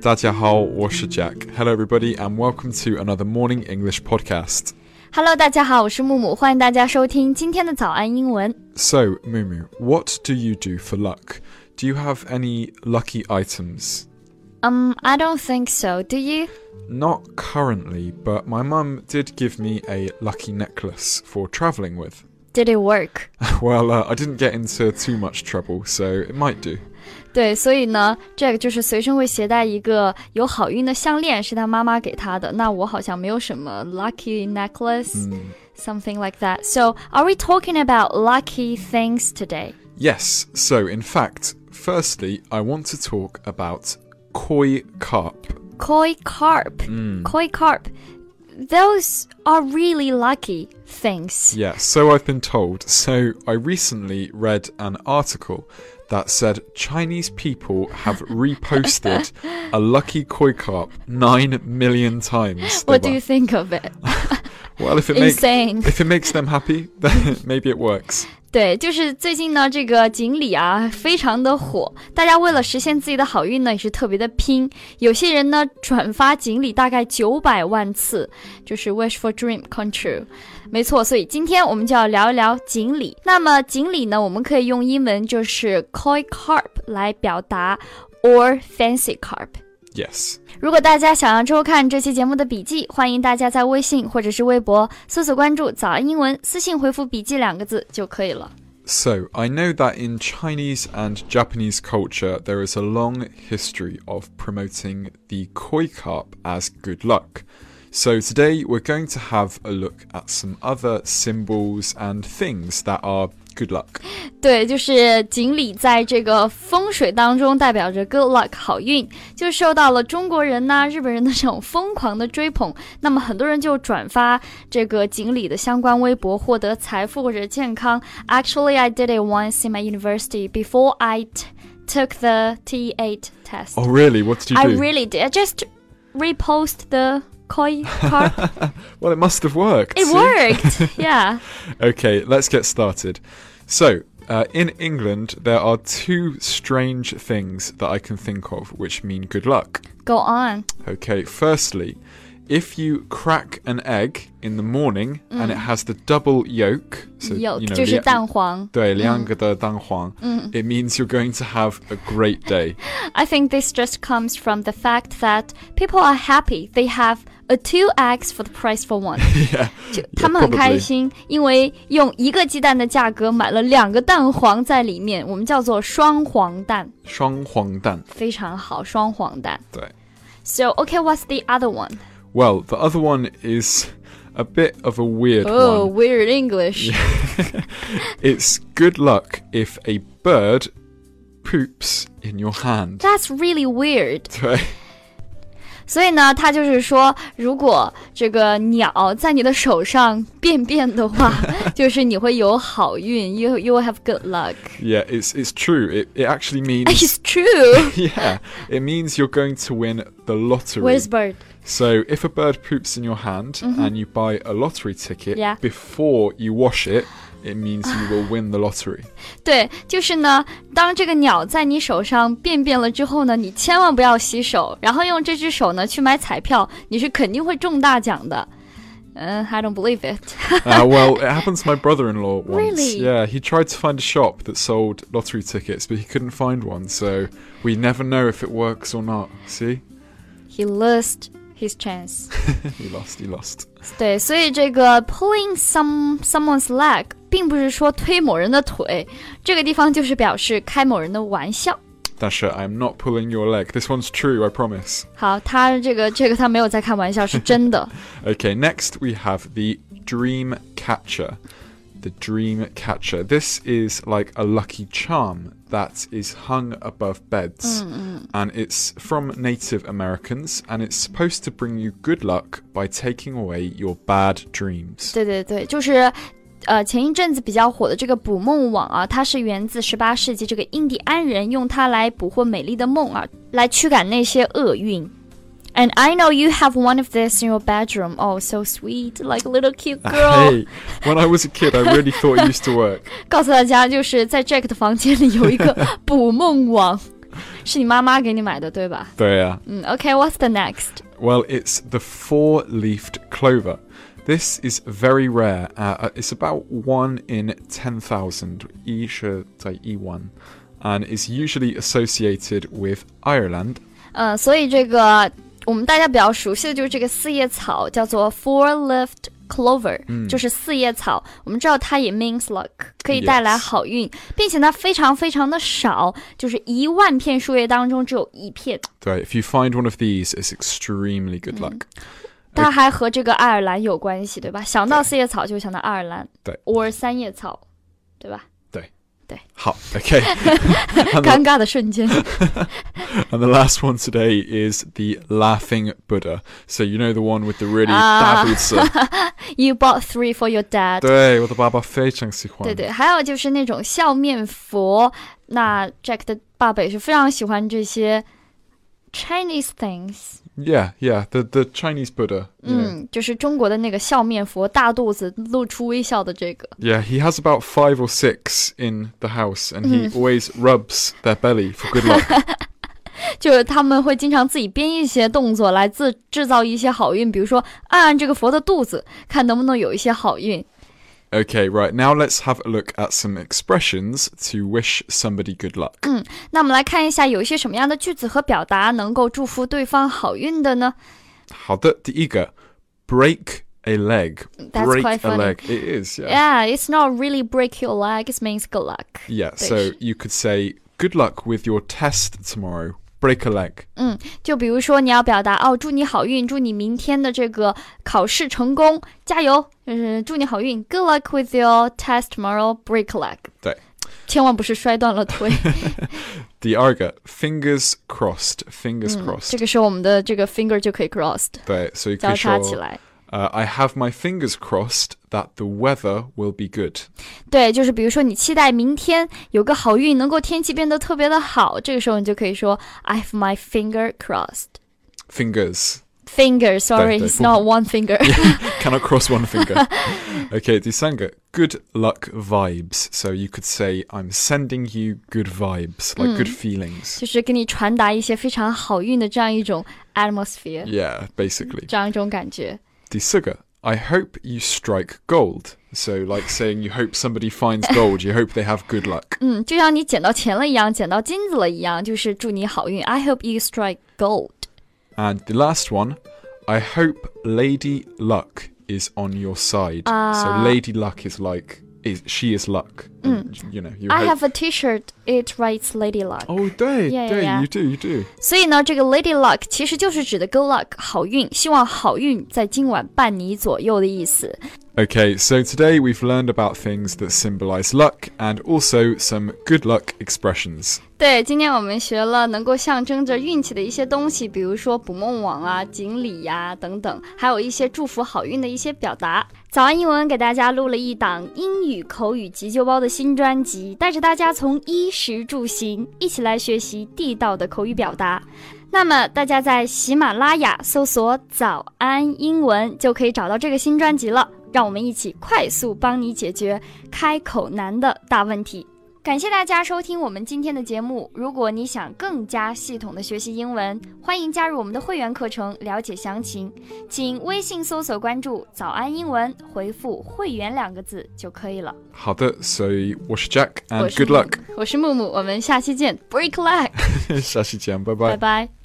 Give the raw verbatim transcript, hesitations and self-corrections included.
大家好，我是 Jack. Hello everybody and welcome to another Morning English podcast. Hello, 大家好，我是木木，欢迎大家收听今天的早安英文。 So, Mumu, what do you do for luck? Do you have any lucky items? Um, I don't think so. Do you? Not currently, but my mum did give me a lucky necklace for travelling with. Did it work? Well, uh, I didn't get into too much trouble, so it might do. 对，所以呢，这个就是随身会携带一个有好运的项链，是他妈妈给他的。那我好像没有什么 lucky necklace、嗯、something like that. So, are we talking about lucky things today? Yes. So, in fact, firstly, I want to talk about koi carp. Koi carp. Mm. Koi carp. Those are really lucky things. Yeah, so I've been told. So, I recently read an article that said Chinese people have reposted a lucky koi carp nine million times. What do you think of it? Well, if it Insane. makes if it makes them happy, then maybe it works. 对，就是最近呢，这个锦鲤啊，非常的火。大家为了实现自己的好运呢，也是特别的拼。有些人呢，转发锦鲤大概九百万次，就是 wish for dream come true。没错，所以今天我们就要聊一聊锦鲤。那么锦鲤呢，我们可以用英文就是 koi carp 来表达 or fancy carp。Yes. 如果大家想要收看这期节目的笔记，欢迎大家在微信或者是微博搜索关注早安英文，私信回复笔记两个字就可以了。 So, I know that in Chinese and Japanese culture there is a long history of promoting the koi carp as good luck. So today we're going to have a look at some other symbols and things that are good luck. 对，就是锦鲤在这个风水当中代表着 good luck 好运，就受到了中国人呐、日本人的这种疯狂的追捧。那么很多人就转发这个锦鲤的相关微博，获得财富或者健康。Actually, I did it once in my university before I t- took the T eight test. Oh, really? What did you do? I really did. I just repost the koi carp. Well, it must have worked. It see? worked, yeah. Okay, let's get started. So, uh, in England, there are two strange things that I can think of which mean good luck. Go on. Okay, firstly, if you crack an egg in the morning、嗯、and it has the double yolk, so yolk you know, 就是蛋黄。 对，两个的蛋黄。嗯 It means you're going to have a great day. I think this just comes from the fact that people are happy. They have a two eggs for the price for one. Yeah, 就他们很开心， yeah, 因为用一个鸡蛋的价格买了两个蛋黄在里面，我们叫做双黄蛋。 双黄蛋。 非常好，双黄蛋。 对。 So, okay, what's the other one? Well, the other one is a bit of a weird oh, one. Oh, weird English. It's good luck if a bird poops in your hand. That's really weird. 对。 所以呢，他就是说，如果这个鸟在你的手上便便的话，就是你会有好运 ，you you will have good luck. Yeah, it's it's true. It it actually means it's true. Yeah, it means you're going to win the lottery. Where's bird? So if a bird poops in your hand、mm-hmm. and you buy a lottery ticket、yeah. before you wash it.It means you will win the lottery. 对，就是呢，当这个鸟在你手上便便了之后呢，你千万不要洗手，然后用这只手呢去买彩票，你是肯定会中大奖的。Uh, I don't believe it. uh, well, it happened to my brother-in-law once. Really? Yeah, he tried to find a shop that sold lottery tickets, but he couldn't find one, so we never know if it works or not. See? He lost his chance. he lost, he lost. 对，所以这个 pulling some someone's leg 并不是说推某人的腿，这个地方就是表示开某人的玩笑。 Dasha, I'm not pulling your leg. This one's true, I promise. 好，他这个这个他没有在开玩笑，是真的。 Okay, next we have the dream catcher. The dream catcher. This is like a lucky charm that is hung above beds. Mm-hmm. And it's from Native Americans, and it's supposed to bring you good luck by taking away your bad dreams. 对对对，就是呃，前一阵子比较火的这个捕梦网啊，它是源自十八世纪这个印第安人用它来捕获美丽的梦啊，来驱赶那些厄运。And I know you have one of this in your bedroom. Oh, so sweet, like a little cute girl. Hey, when I was a kid, I really thought it used to work. 告诉大家，就是在 Jack 的房间里有一个捕梦网。 是你妈妈给你买的对吧？ 对啊。 嗯 OK, what's the next? Well, it's the four-leafed clover. This is very rare. Uh, it's about one in ten thousand, 一是在一万, and is usually associated with Ireland. 呃，所以这个我们大家比较熟悉的就是这个四叶草，叫做 four-leafed clover，、嗯、就是四叶草。我们知道它也 means luck， 可以带来好运， yes. 并且它非常非常的少，就是一万片树叶当中只有一片。 对 ，if you find one of these, it's extremely good luck、嗯。 它还和这个爱尔兰有关系，对吧？想到四叶草就想到爱尔兰， 对 ，or 三叶草，对吧？ 对， 对。 好 ，OK 。 尴尬的瞬间。 And the last one today is the laughing Buddha. So you know the one with the really 大肚子。 You bought three for your dad. 对，我的爸爸非常喜欢。 对对，还有就是那种笑面佛，那 Jack 的爸爸也是非常喜欢这些 Chinese things。Yeah, yeah, the the Chinese Buddha. 嗯，就是中国的那个笑面佛，大肚子露出微笑的这个。 Yeah, he has about five or six in the house, and he、嗯、always rubs their belly for good luck. 就是他们会经常自己编一些动作来自制造一些好运，比如说按按这个佛的肚子，看能不能有一些好运。 Okay, right. Now let's have a look at some expressions to wish somebody good luck. 嗯，那我们来看一下有一些什么样的句子和表达能够祝福对方好运的呢？ 好的，第一个 break a leg. That's break quite funny. a leg. It is, yeah. Yeah, it's not really break your leg, it means good luck. Yeah, so you could say good luck with your test tomorrow. Break a leg. 嗯，就比如说你要表达哦，祝你好运，祝你明天的这个考试成功，加油，就是祝你好运。Good luck with your test tomorrow. Break a leg. 对， 千万不是摔断了腿。 第二个 fingers crossed. Fingers、嗯、crossed. 这个时候我们的这个 finger 就可以 crossed。 对，所以可以说交叉起来。 Uh, I have my fingers crossed that the weather will be good. 对，就是比如说你期待明天有个好运，能够天气变得特别的好，这个时候你就可以说 I have my finger crossed. Fingers. Finger, sorry, it's not one finger. Cannot cross one finger. Okay, 第三个 good luck vibes. So you could say I'm sending you good vibes, like、嗯、good feelings. 就是给你传达一些非常好运的这样一种 atmosphere. Yeah, basically. 这样一种感觉。 第四个 I hope you strike gold. So like saying you hope somebody finds gold, you hope they have good luck. 嗯，就像你捡到钱了一样，捡到金子了一样，就是祝你好运。I hope you strike gold. And the last one, I hope Lady Luck is on your side.、Uh, so Lady Luck is like, is she is luck. Mm. You know, you I hope... have a T-shirt. It writes Lady Luck. Oh, 对 yeah, 对 yeah, yeah. You do, you do. 所以呢，这个 Lady Luck 其实就是指的 good luck 好运，希望好运在今晚伴你左右的意思。 Okay, so today we've learned about things that symbolize luck and also some good luck expressions. 对，今天我们学了能够象征着运气的一些东西，比如说捕梦网啊、锦鲤呀、啊、等等，还有一些祝福好运的一些表达。早安英文给大家录了一档英语口语急救包的新专辑，带着大家从衣食住行一起来学习地道的口语表达。那么大家在喜马拉雅搜索早安英文就可以找到这个新专辑了，让我们一起快速帮你解决开口难的大问题。感谢大家收听我们今天的节目，如果你想更加系统的学习英文，欢迎加入我们的会员课程，了解详情请微信搜索关注早安英文，回复会员两个字就可以了。 好的，所以我是 Jack and good luck。 我是木木，我们下期见 Break leg 下期见，拜拜拜拜。